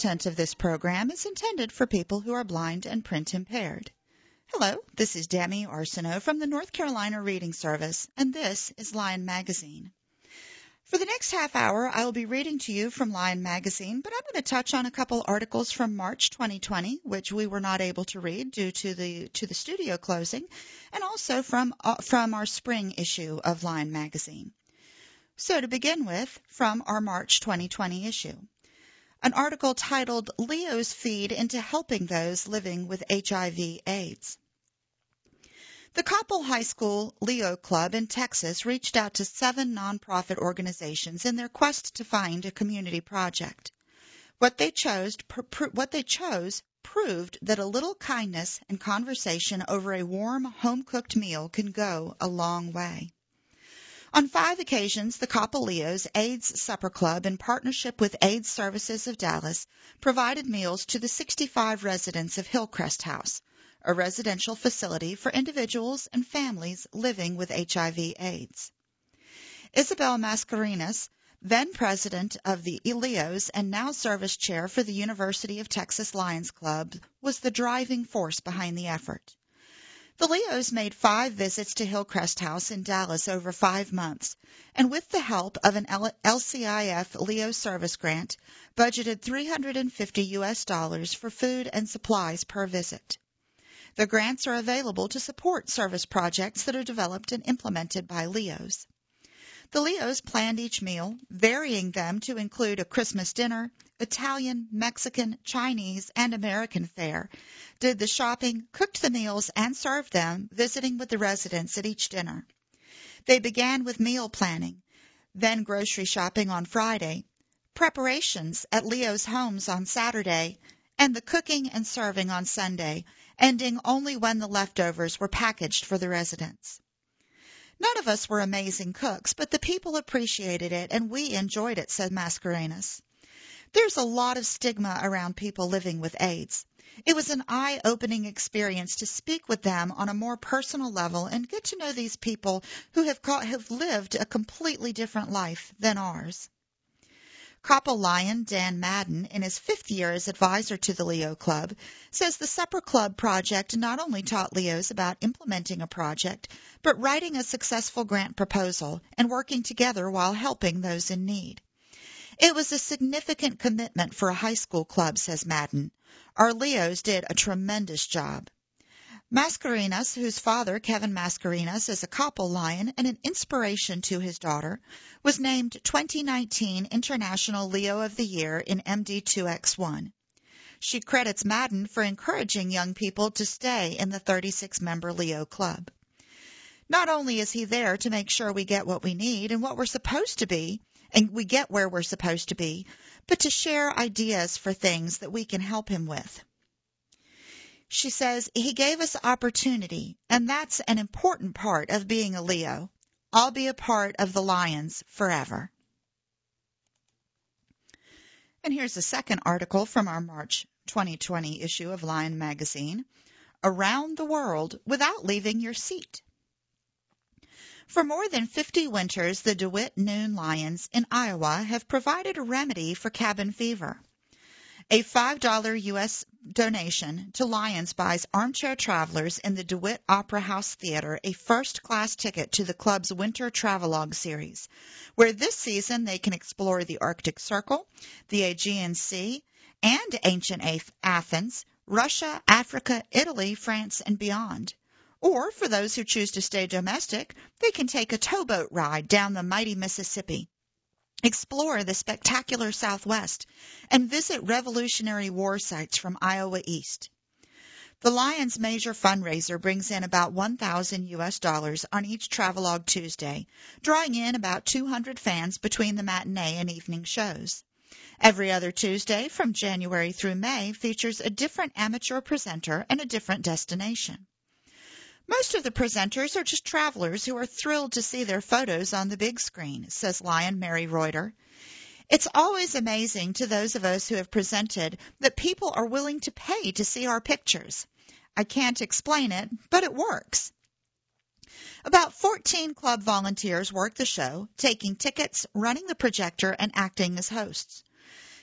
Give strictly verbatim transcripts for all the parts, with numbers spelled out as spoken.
content of this program is intended for people who are blind and print impaired. Hello, this is Demi Arsenault from the North Carolina Reading Service, and this is Lion Magazine. For the next half hour, I will be reading to you from Lion Magazine, but I'm going to touch on a couple articles from March twenty twenty, which we were not able to read due to the to the studio closing, and also from uh, from our spring issue of Lion Magazine. So to begin with, from our March twenty twenty issue, an article titled Leo's Feed into Helping Those Living with H I V AIDS. The Coppell High School Leo Club in Texas reached out to seven nonprofit organizations in their quest to find a community project. What they chose, pr- what they chose proved that a little kindness and conversation over a warm, home-cooked meal can go a long way. On five occasions, the Coppell Leos AIDS Supper Club, in partnership with AIDS Services of Dallas, provided meals to the sixty-five residents of Hillcrest House, a residential facility for individuals and families living with H I V AIDS. Isabel Mascarenas, then president of the Leos and now service chair for the University of Texas Lions Club, was the driving force behind the effort. The Leos made five visits to Hillcrest House in Dallas over five months, and with the help of an L C I F Leo service grant, budgeted three hundred fifty U S dollars for food and supplies per visit. The grants are available to support service projects that are developed and implemented by Leos. The Leos planned each meal, varying them to include a Christmas dinner, Italian, Mexican, Chinese, and American fare, did the shopping, cooked the meals, and served them, visiting with the residents at each dinner. They began with meal planning, then grocery shopping on Friday, preparations at Leo's homes on Saturday, and the cooking and serving on Sunday, ending only when the leftovers were packaged for the residents. None of us were amazing cooks, but the people appreciated it, and we enjoyed it, said Mascarenas. There's a lot of stigma around people living with AIDS. It was an eye-opening experience to speak with them on a more personal level and get to know these people who have, caught, have lived a completely different life than ours. Coppell Lion Dan Madden, in his fifth year as advisor to the Leo Club, says the Supper Club project not only taught Leos about implementing a project, but writing a successful grant proposal and working together while helping those in need. It was a significant commitment for a high school club, says Madden. Our Leos did a tremendous job. Mascarenas, whose father, Kevin Mascarenas, is a Coppell Lion and an inspiration to his daughter, was named twenty nineteen International Leo of the Year in M D two X one. She credits Madden for encouraging young people to stay in the thirty-six member Leo Club. Not only is he there to make sure we get what we need and what we're supposed to be, and we get where we're supposed to be, but to share ideas for things that we can help him with. She says, he gave us opportunity, and that's an important part of being a Leo. I'll be a part of the Lions forever. And here's a second article from our March twenty twenty issue of Lion Magazine, Around the World Without Leaving Your Seat. For more than fifty winters, the DeWitt Noon Lions in Iowa have provided a remedy for cabin fever. A five dollars U S donation to Lions buys armchair travelers in the DeWitt Opera House Theater a first-class ticket to the club's Winter Travelogue series, where this season they can explore the Arctic Circle, the Aegean Sea, and ancient Athens, Russia, Africa, Italy, France, and beyond. Or, for those who choose to stay domestic, they can take a towboat ride down the mighty Mississippi, explore the spectacular Southwest, and visit Revolutionary War sites from Iowa East. The Lions' major fundraiser brings in about one thousand U S dollars on each Travelogue Tuesday, drawing in about two hundred fans between the matinee and evening shows. Every other Tuesday from January through May features a different amateur presenter and a different destination. Most of the presenters are just travelers who are thrilled to see their photos on the big screen, says Lion Mary Reuter. It's always amazing to those of us who have presented that people are willing to pay to see our pictures. I can't explain it, but it works. About fourteen club volunteers work the show, taking tickets, running the projector, and acting as hosts.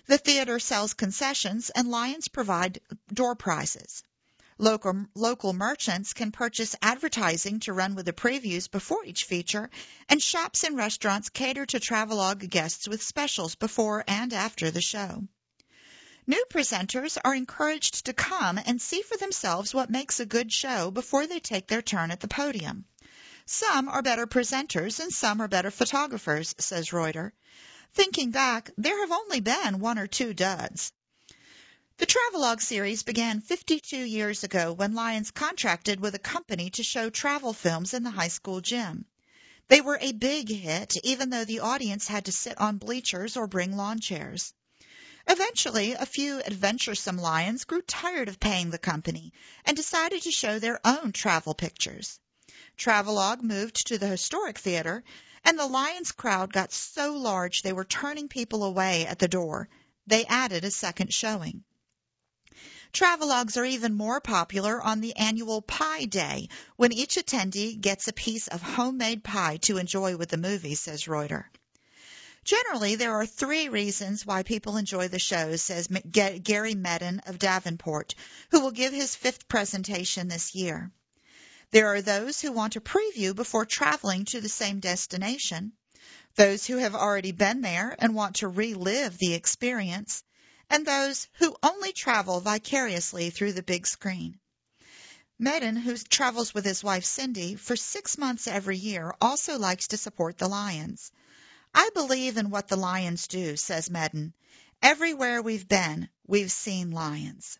The theater sells concessions, and Lions provide door prizes. Local, local merchants can purchase advertising to run with the previews before each feature, and shops and restaurants cater to Travelogue guests with specials before and after the show. New presenters are encouraged to come and see for themselves what makes a good show before they take their turn at the podium. Some are better presenters and some are better photographers, says Reuter. Thinking back, there have only been one or two duds. The Travelogue series began fifty-two years ago when Lions contracted with a company to show travel films in the high school gym. They were a big hit, even though the audience had to sit on bleachers or bring lawn chairs. Eventually, a few adventuresome Lions grew tired of paying the company and decided to show their own travel pictures. Travelogue moved to the Historic Theater, and the Lions crowd got so large they were turning people away at the door. They added a second showing. Travelogues are even more popular on the annual Pie Day, when each attendee gets a piece of homemade pie to enjoy with the movie, says Reuter. Generally, there are three reasons why people enjoy the shows, says Gary Medin of Davenport, who will give his fifth presentation this year. There are those who want a preview before traveling to the same destination, those who have already been there and want to relive the experience, and those who only travel vicariously through the big screen. Medin, who travels with his wife Cindy for six months every year, also likes to support the Lions. I believe in what the Lions do, says Medin. Everywhere we've been, we've seen Lions.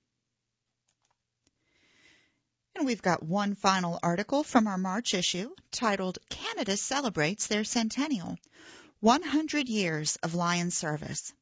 And we've got one final article from our March issue titled Canada Celebrates Their Centennial, one hundred Years of Lions Service.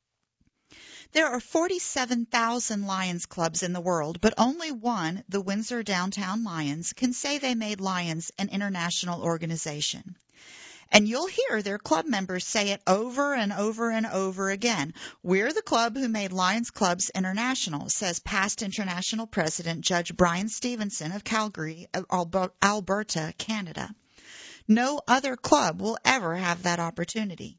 There are forty-seven thousand Lions clubs in the world, but only one, the Windsor Downtown Lions, can say they made Lions an international organization. And you'll hear their club members say it over and over and over again. We're the club who made Lions Clubs international, says past international president Judge Brian Stevenson of Calgary, Alberta, Canada. No other club will ever have that opportunity.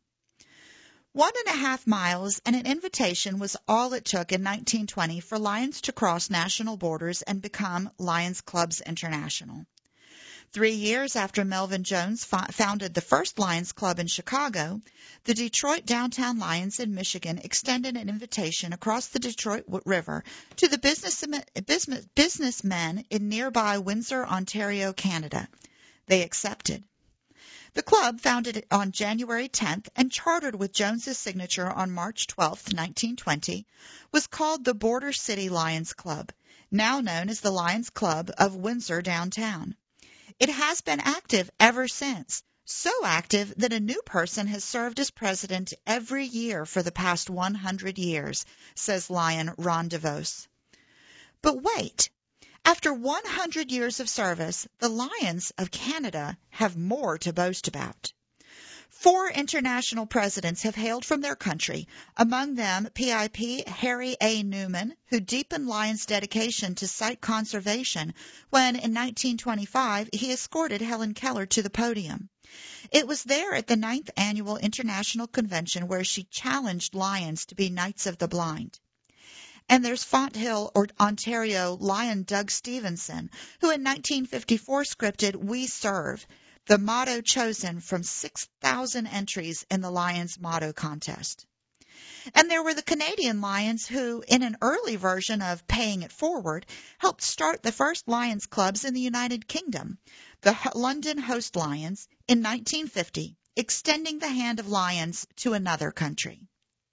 One and a half miles and an invitation was all it took in nineteen twenty for Lions to cross national borders and become Lions Clubs International. Three years after Melvin Jones founded the first Lions Club in Chicago, the Detroit Downtown Lions in Michigan extended an invitation across the Detroit River to the business, businessmen in nearby Windsor, Ontario, Canada. They accepted. The club, founded on January tenth and chartered with Jones's signature on March twelfth, nineteen twenty, was called the Border City Lions Club, now known as the Lions Club of Windsor Downtown. It has been active ever since, so active that a new person has served as president every year for the past one hundred years, says Lion Ron DeVos. But wait. After one hundred years of service, the Lions of Canada have more to boast about. Four international presidents have hailed from their country, among them P I P Harry A. Newman, who deepened Lions' dedication to site conservation when, in nineteen twenty-five, he escorted Helen Keller to the podium. It was there at the ninth Annual International Convention where she challenged Lions to be Knights of the Blind. And there's Fonthill, Ontario Lion Doug Stevenson, who in nineteen fifty-four scripted We Serve, the motto chosen from six thousand entries in the Lions Motto Contest. And there were the Canadian Lions who, in an early version of Paying It Forward, helped start the first Lions clubs in the United Kingdom, the London Host Lions, in nineteen fifty, extending the hand of Lions to another country.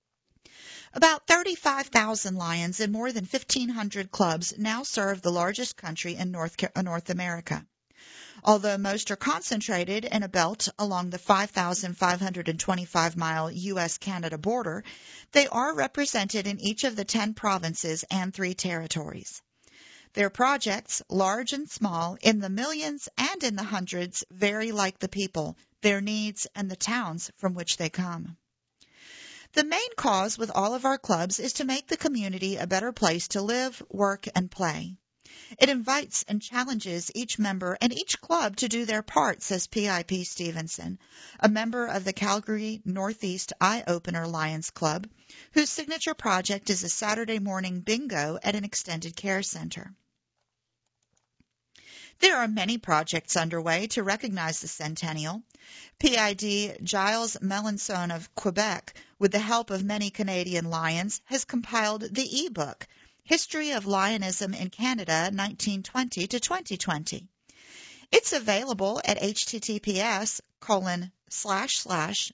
About thirty-five thousand Lions in more than fifteen hundred clubs now serve the largest country in North, North America. Although most are concentrated in a belt along the five thousand five hundred twenty-five mile U S Canada border, they are represented in each of the ten provinces and three territories. Their projects, large and small, in the millions and in the hundreds, vary like the people, their needs, and the towns from which they come. The main cause with all of our clubs is to make the community a better place to live, work, and play. It invites and challenges each member and each club to do their part, says P I P Stevenson, a member of the Calgary Northeast Eye Opener Lions Club, whose signature project is a Saturday morning bingo at an extended care center. There are many projects underway to recognize the centennial. P I D Gilles Melanson of Quebec, with the help of many Canadian Lions, has compiled the e-book, History of Lionism in Canada nineteen twenty to twenty twenty. It's available at https colon slash slash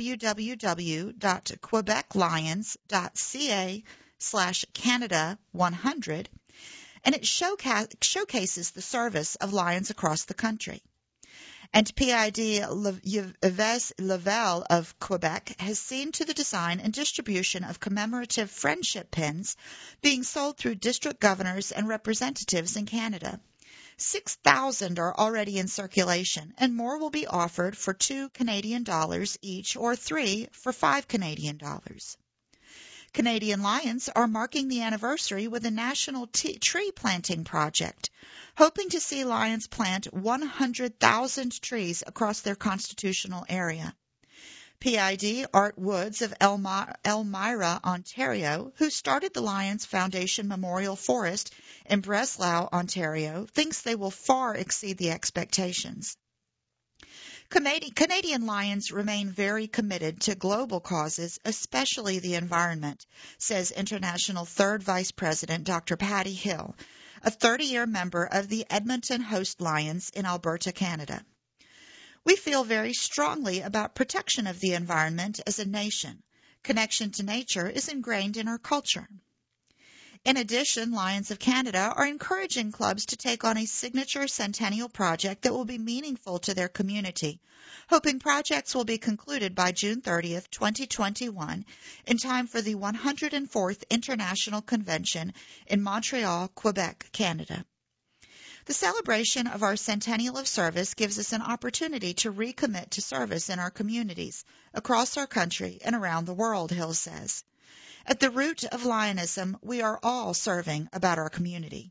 www.quebeclions.ca slash Canada 100, and it showca- showcases the service of Lions across the country. And P I D Yves Lavelle of Quebec has seen to the design and distribution of commemorative friendship pins being sold through district governors and representatives in Canada. six thousand are already in circulation, and more will be offered for two Canadian dollars each or three for five Canadian dollars. Canadian Lions are marking the anniversary with a national t- tree planting project, hoping to see Lions plant one hundred thousand trees across their constitutional area. P I D Art Woods of Elmi- Elmira, Ontario, who started the Lions Foundation Memorial Forest in Breslau, Ontario, thinks they will far exceed the expectations. Canadian Lions remain very committed to global causes, especially the environment, says International Third Vice President Doctor Patty Hill, a thirty-year member of the Edmonton Host Lions in Alberta, Canada. We feel very strongly about protection of the environment as a nation. Connection to nature is ingrained in our culture. In addition, Lions of Canada are encouraging clubs to take on a signature centennial project that will be meaningful to their community, hoping projects will be concluded by June thirtieth, twenty twenty-one, in time for the one hundred fourth International Convention in Montreal, Quebec, Canada. The celebration of our centennial of service gives us an opportunity to recommit to service in our communities, across our country, and around the world, Hill says. At the root of Lionism, we are all serving about our community.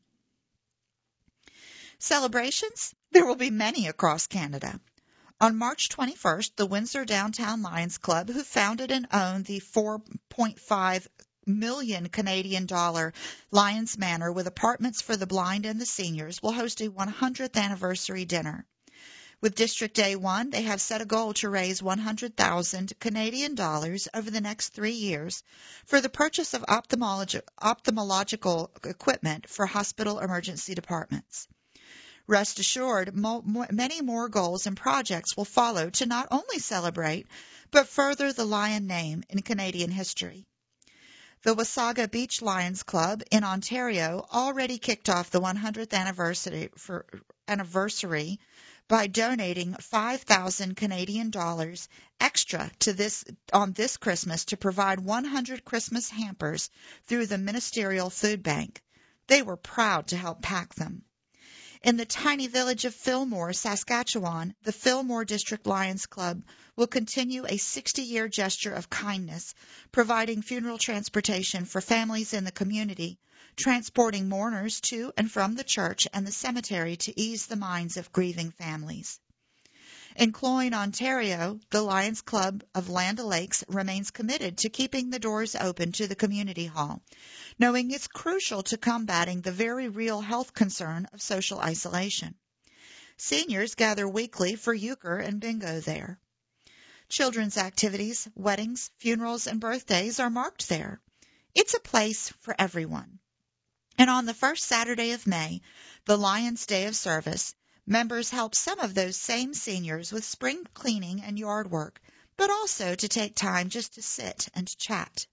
Celebrations? There will be many across Canada. On March twenty-first, the Windsor Downtown Lions Club, who founded and owned the four point five million Canadian dollar Lions Manor with apartments for the blind and the seniors, will host a one hundredth anniversary dinner. With District Day one, they have set a goal to raise one hundred thousand Canadian dollars over the next three years for the purchase of ophthalmolog- ophthalmological equipment for hospital emergency departments. Rest assured, mo- mo- many more goals and projects will follow to not only celebrate, but further the Lion name in Canadian history. The Wasaga Beach Lions Club in Ontario already kicked off the one hundredth anniversary, for, anniversary by donating five thousand Canadian dollars extra to this on this Christmas to provide one hundred Christmas hampers through the Ministerial Food Bank. They were proud to help pack them. In the tiny village of Fillmore, Saskatchewan, the Fillmore District Lions Club will continue a sixty-year gesture of kindness, providing funeral transportation for families in the community, transporting mourners to and from the church and the cemetery to ease the minds of grieving families. In Cloyne, Ontario, the Lions Club of Land O'Lakes remains committed to keeping the doors open to the community hall, knowing it's crucial to combating the very real health concern of social isolation. Seniors gather weekly for euchre and bingo there. Children's activities, weddings, funerals, and birthdays are marked there. It's a place for everyone. And on the first Saturday of May, the Lions Day of Service, members help some of those same seniors with spring cleaning and yard work, but also to take time just to sit and chat.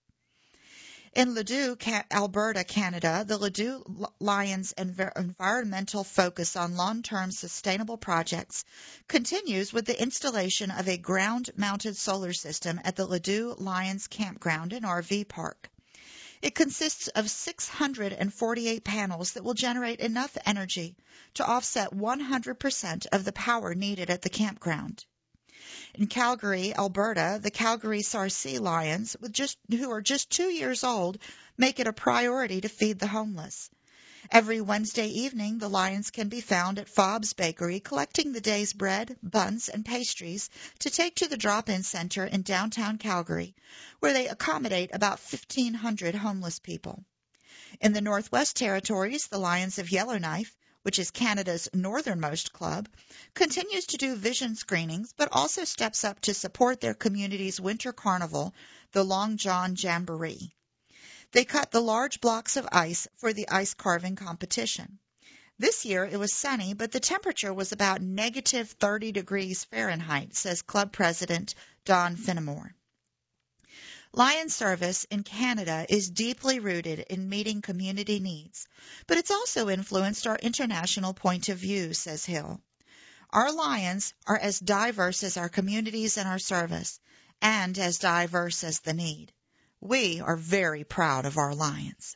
In Leduc, Alberta, Canada, the Leduc Lions' environmental focus on long-term sustainable projects continues with the installation of a ground-mounted solar system at the Leduc Lions Campground and R V Park. It consists of six hundred forty-eight panels that will generate enough energy to offset one hundred percent of the power needed at the campground. In Calgary, Alberta, the Calgary Sarcee Lions, with just, who are just two years old, make it a priority to feed the homeless. Every Wednesday evening, the Lions can be found at Fobb's Bakery collecting the day's bread, buns, and pastries to take to the drop-in center in downtown Calgary, where they accommodate about fifteen hundred homeless people. In the Northwest Territories, the Lions of Yellowknife, which is Canada's northernmost club, continues to do vision screenings, but also steps up to support their community's winter carnival, the Long John Jamboree. They cut the large blocks of ice for the ice carving competition. This year it was sunny, but the temperature was about negative thirty degrees Fahrenheit, says club president Don Finnemore. Lion service in Canada is deeply rooted in meeting community needs, but it's also influenced our international point of view, says Hill. Our Lions are as diverse as our communities and our service, and as diverse as the need. We are very proud of our Lions.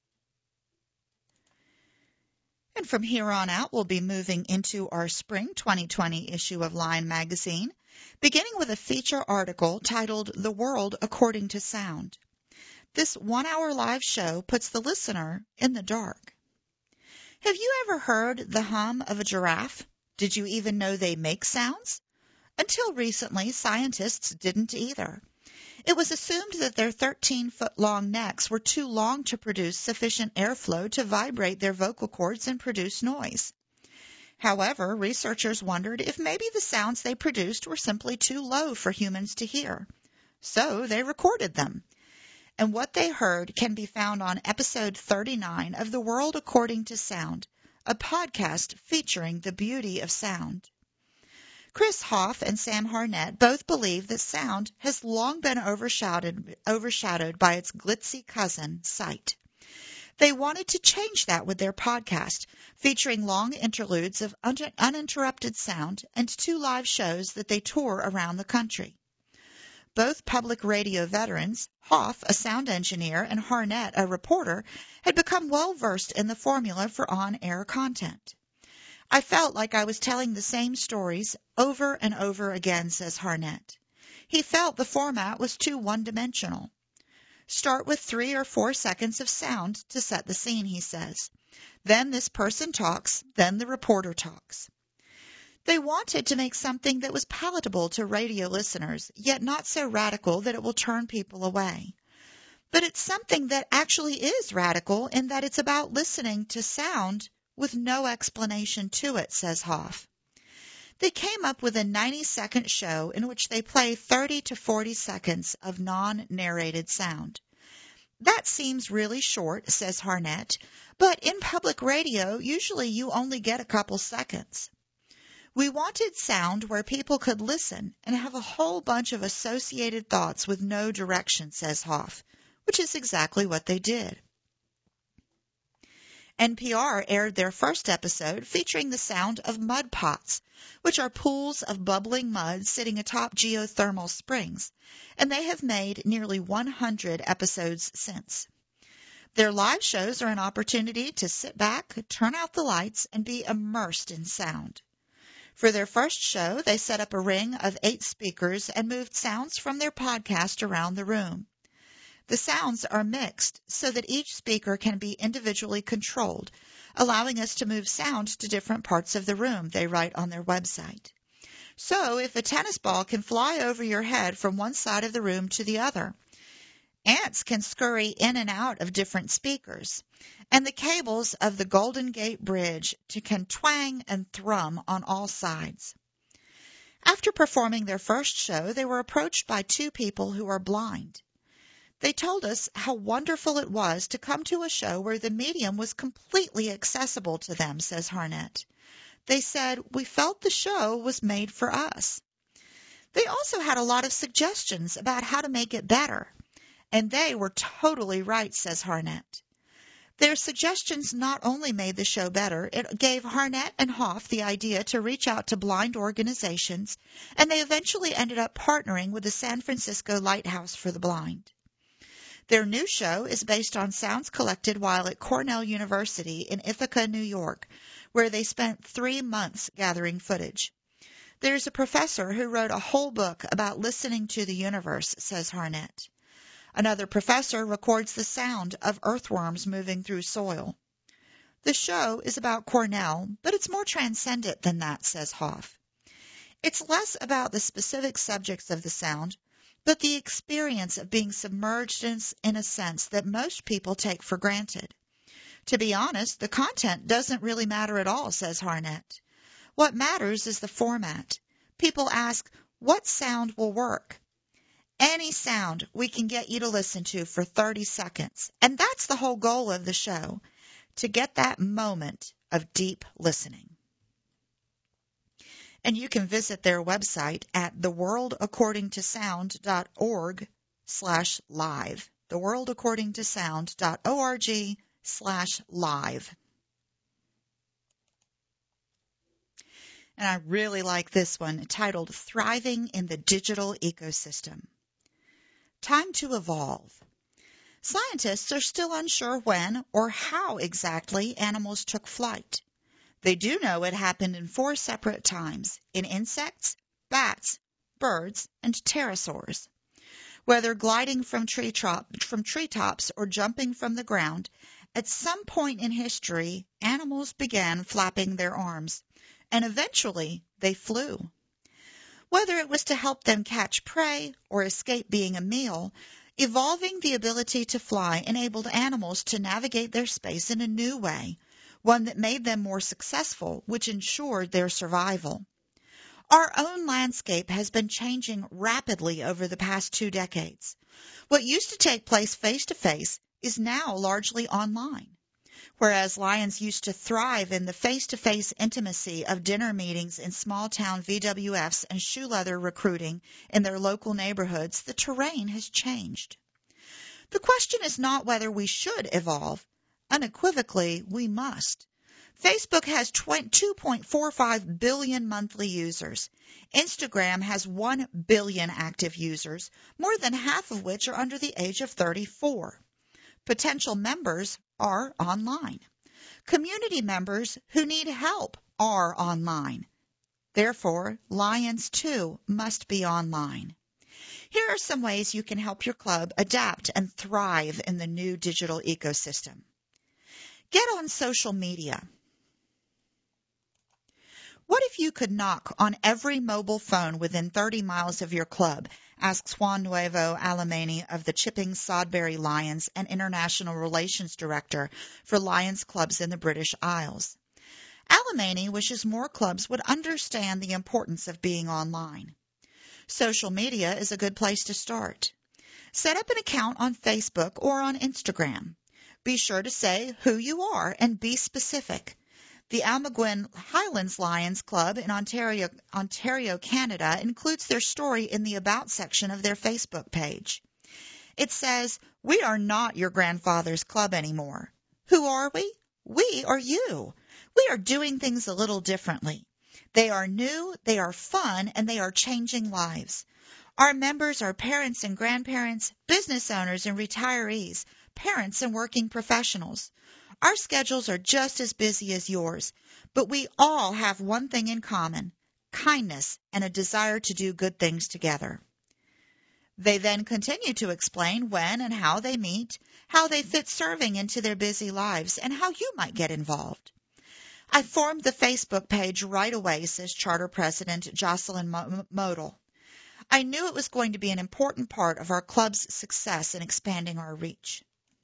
And from here on out, we'll be moving into our spring twenty twenty issue of Lion magazine, beginning with a feature article titled The World According to Sound. This one-hour live show puts the listener in the dark. Have you ever heard the hum of a giraffe? Did you even know they make sounds? Until recently, scientists didn't either. It was assumed that their thirteen-foot-long necks were too long to produce sufficient airflow to vibrate their vocal cords and produce noise. However, researchers wondered if maybe the sounds they produced were simply too low for humans to hear. So they recorded them. And what they heard can be found on episode thirty-nine of The World According to Sound, a podcast featuring the beauty of sound. Chris Hoff and Sam Harnett both believe that sound has long been overshadowed, overshadowed by its glitzy cousin, sight. They wanted to change that with their podcast, featuring long interludes of un- uninterrupted sound and two live shows that they tour around the country. Both public radio veterans, Hoff, a sound engineer, and Harnett, a reporter, had become well-versed in the formula for on-air content. I felt like I was telling the same stories over and over again, says Harnett. He felt the format was too one-dimensional. Start with three or four seconds of sound to set the scene, he says. Then this person talks, then the reporter talks. They wanted to make something that was palatable to radio listeners, yet not so radical that it will turn people away. But it's something that actually is radical in that it's about listening to sound with no explanation to it, says Hoff. They came up with a ninety-second show in which they play thirty to forty seconds of non-narrated sound. That seems really short, says Harnett, but in public radio, usually you only get a couple seconds. We wanted sound where people could listen and have a whole bunch of associated thoughts with no direction, says Hoff, which is exactly what they did. N P R aired their first episode featuring the sound of mud pots, which are pools of bubbling mud sitting atop geothermal springs, and they have made nearly one hundred episodes since. Their live shows are an opportunity to sit back, turn out the lights, and be immersed in sound. For their first show, they set up a ring of eight speakers and moved sounds from their podcast around the room. The sounds are mixed so that each speaker can be individually controlled, allowing us to move sound to different parts of the room, they write on their website. So if a tennis ball can fly over your head from one side of the room to the other, ants can scurry in and out of different speakers, and the cables of the Golden Gate Bridge can twang and thrum on all sides. After performing their first show, they were approached by two people who are blind. They told us how wonderful it was to come to a show where the medium was completely accessible to them, says Harnett. They said, we felt the show was made for us. They also had a lot of suggestions about how to make it better, and they were totally right, says Harnett. Their suggestions not only made the show better, it gave Harnett and Hoff the idea to reach out to blind organizations, and they eventually ended up partnering with the San Francisco Lighthouse for the Blind. Their new show is based on sounds collected while at Cornell University in Ithaca, New York, where they spent three months gathering footage. There's a professor who wrote a whole book about listening to the universe, says Harnett. Another professor records the sound of earthworms moving through soil. The show is about Cornell, but it's more transcendent than that, says Hoff. It's less about the specific subjects of the sound, but the experience of being submerged in, in a sense that most people take for granted. To be honest, the content doesn't really matter at all, says Harnett. What matters is the format. People ask, what sound will work? Any sound we can get you to listen to for thirty seconds. And that's the whole goal of the show, to get that moment of deep listening. And you can visit their website at theworldacordingtosound.org slash live. theworldacordingtosound.org slash live. And I really like this one, titled Thriving in the Digital Ecosystem. Time to evolve. Scientists are still unsure when or how exactly animals took flight. They do know it happened in four separate times, in insects, bats, birds, and pterosaurs. Whether gliding from, tree trop- from treetops or jumping from the ground, at some point in history, animals began flapping their arms, and eventually they flew. Whether it was to help them catch prey or escape being a meal, evolving the ability to fly enabled animals to navigate their space in a new way, one that made them more successful, which ensured their survival. Our own landscape has been changing rapidly over the past two decades. What used to take place face-to-face is now largely online. Whereas lions used to thrive in the face-to-face intimacy of dinner meetings in small-town V W Fs and shoe leather recruiting in their local neighborhoods, the terrain has changed. The question is not whether we should evolve. Unequivocally, we must. Facebook has two point four five billion monthly users. Instagram has one billion active users, more than half of which are under the age of thirty-four. Potential members are online. Community members who need help are online. Therefore, lions too must be online. Here are some ways you can help your club adapt and thrive in the new digital ecosystem. Get on social media. What if you could knock on every mobile phone within thirty miles of your club, asks Juan Nuevo Alemany of the Chipping Sodbury Lions and International Relations Director for Lions clubs in the British Isles. Alemany wishes more clubs would understand the importance of being online. Social media is a good place to start. Set up an account on Facebook or on Instagram. Be sure to say who you are and be specific. The Almaguin Highlands Lions Club in Ontario, Ontario, Canada includes their story in the About section of their Facebook page. It says, "We are not your grandfather's club anymore." Who are we? We are you. We are doing things a little differently. They are new, they are fun, and they are changing lives. Our members are parents and grandparents, business owners and retirees, parents and working professionals. Our schedules are just as busy as yours, but we all have one thing in common, kindness and a desire to do good things together. They then continue to explain when and how they meet, how they fit serving into their busy lives, and how you might get involved. I formed the Facebook page right away, says Charter President Jocelyn Model. I knew it was going to be an important part of our club's success in expanding our reach.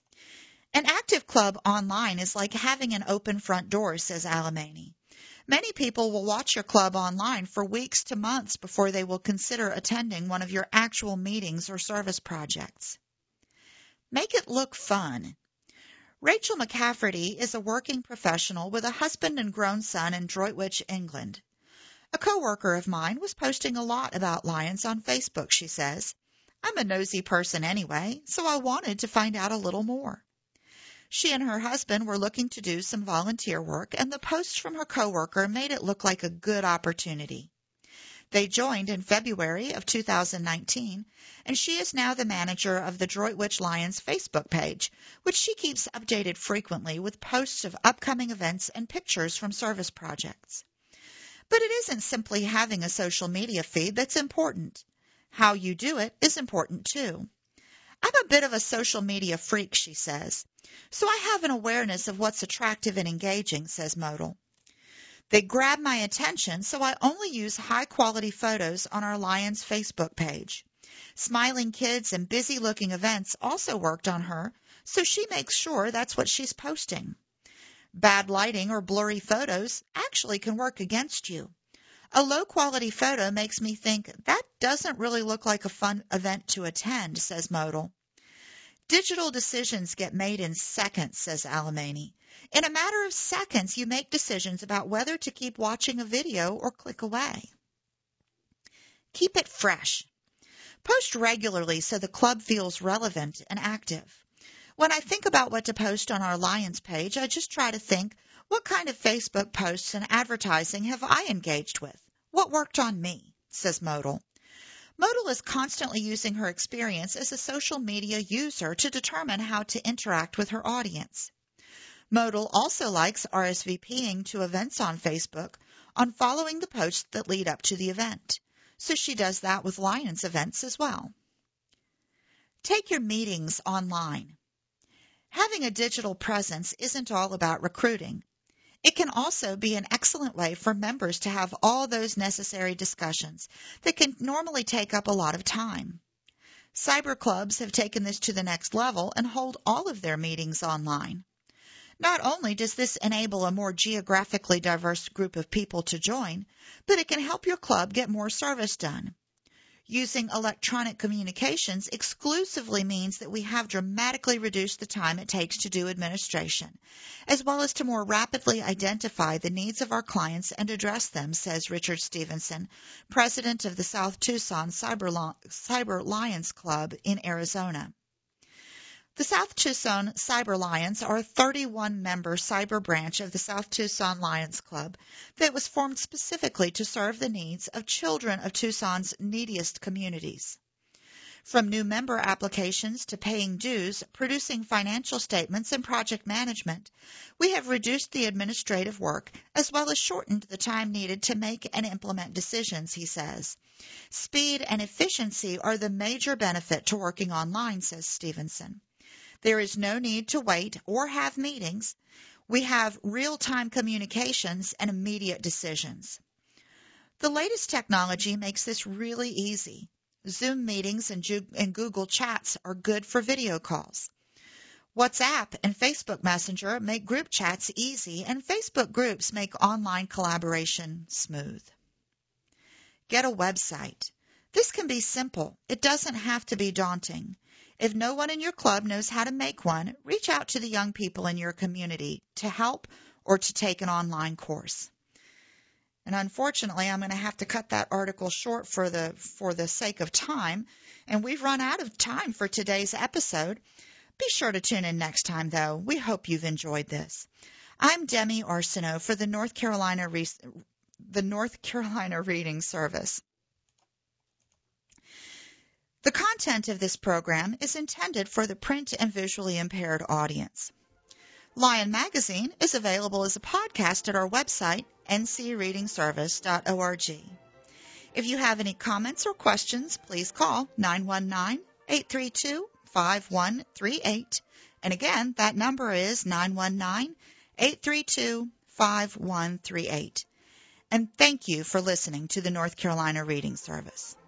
An active club online is like having an open front door, says Alemany. Many people will watch your club online for weeks to months before they will consider attending one of your actual meetings or service projects. Make it look fun. Rachel McCafferty is a working professional with a husband and grown son in Droitwich, England. A coworker of mine was posting a lot about lions on Facebook, she says. I'm a nosy person anyway, so I wanted to find out a little more. She and her husband were looking to do some volunteer work, and the post from her coworker made it look like a good opportunity. They joined in February of two thousand nineteen, and she is now the manager of the Droitwich Lions Facebook page, which she keeps updated frequently with posts of upcoming events and pictures from service projects. But it isn't simply having a social media feed that's important. How you do it is important too. I'm a bit of a social media freak, she says, so I have an awareness of what's attractive and engaging, says Modal. They grab my attention, so I only use high-quality photos on our Lions Facebook page. Smiling kids and busy-looking events also worked on her, so she makes sure that's what she's posting. Bad lighting or blurry photos actually can work against you. A low-quality photo makes me think, that doesn't really look like a fun event to attend, says Modal. Digital decisions get made in seconds, says Alemany. In a matter of seconds, you make decisions about whether to keep watching a video or click away. Keep it fresh. Post regularly so the club feels relevant and active. When I think about what to post on our Lions page, I just try to think, what kind of Facebook posts and advertising have I engaged with? What worked on me? Says Modal. Modal is constantly using her experience as a social media user to determine how to interact with her audience. Modal also likes RSVPing to events on Facebook on following the posts that lead up to the event, so she does that with Lions events as well. Take your meetings online. Having a digital presence isn't all about recruiting. It can also be an excellent way for members to have all those necessary discussions that can normally take up a lot of time. Cyber clubs have taken this to the next level and hold all of their meetings online. Not only does this enable a more geographically diverse group of people to join, but it can help your club get more service done. Using electronic communications exclusively means that we have dramatically reduced the time it takes to do administration, as well as to more rapidly identify the needs of our clients and address them, says Richard Stevenson, president of the South Tucson Cyber, Cyber Lions Club in Arizona. The South Tucson Cyber Lions are a thirty-one member cyber branch of the South Tucson Lions Club that was formed specifically to serve the needs of children of Tucson's neediest communities. From new member applications to paying dues, producing financial statements, and project management, we have reduced the administrative work as well as shortened the time needed to make and implement decisions, he says. Speed and efficiency are the major benefit to working online, says Stevenson. There is no need to wait or have meetings. We have real-time communications and immediate decisions. The latest technology makes this really easy. Zoom meetings and Google Chats are good for video calls. WhatsApp and Facebook Messenger make group chats easy, and Facebook groups make online collaboration smooth. Get a website. This can be simple. It doesn't have to be daunting. If no one in your club knows how to make one, reach out to the young people in your community to help or to take an online course. And unfortunately, I'm going to have to cut that article short for the for the sake of time, and we've run out of time for today's episode. Be sure to tune in next time, though. We hope you've enjoyed this. I'm Demi Arsenault for the North Carolina Re- the North Carolina Reading Service. The content of this program is intended for the print and visually impaired audience. Lion Magazine is available as a podcast at our website, n c reading service dot org. If you have any comments or questions, please call nine one nine, eight three two, five one three eight. And again, that number is nine one nine, eight three two, five one three eight. And thank you for listening to the North Carolina Reading Service.